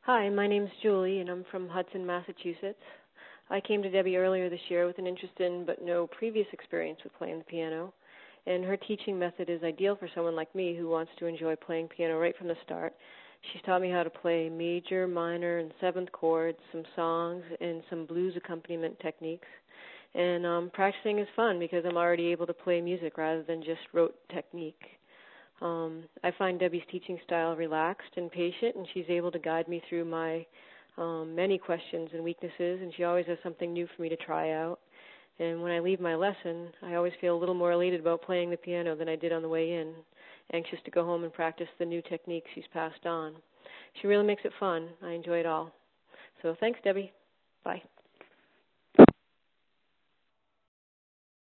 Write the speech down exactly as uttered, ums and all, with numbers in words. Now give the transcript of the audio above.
Hi, my name's Julie, and I'm from Hudson, Massachusetts. I came to Debbie earlier this year with an interest in but no previous experience with playing the piano, and her teaching method is ideal for someone like me who wants to enjoy playing piano right from the start. She's taught me how to play major, minor, and seventh chords, some songs, and some blues accompaniment techniques. And um, practicing is fun because I'm already able to play music rather than just rote technique. Um, I find Debbie's teaching style relaxed and patient, and she's able to guide me through my um, many questions and weaknesses, and she always has something new for me to try out. And when I leave my lesson, I always feel a little more elated about playing the piano than I did on the way in, anxious to go home and practice the new techniques she's passed on. She really makes it fun. I enjoy it all. So thanks, Debbie. Bye.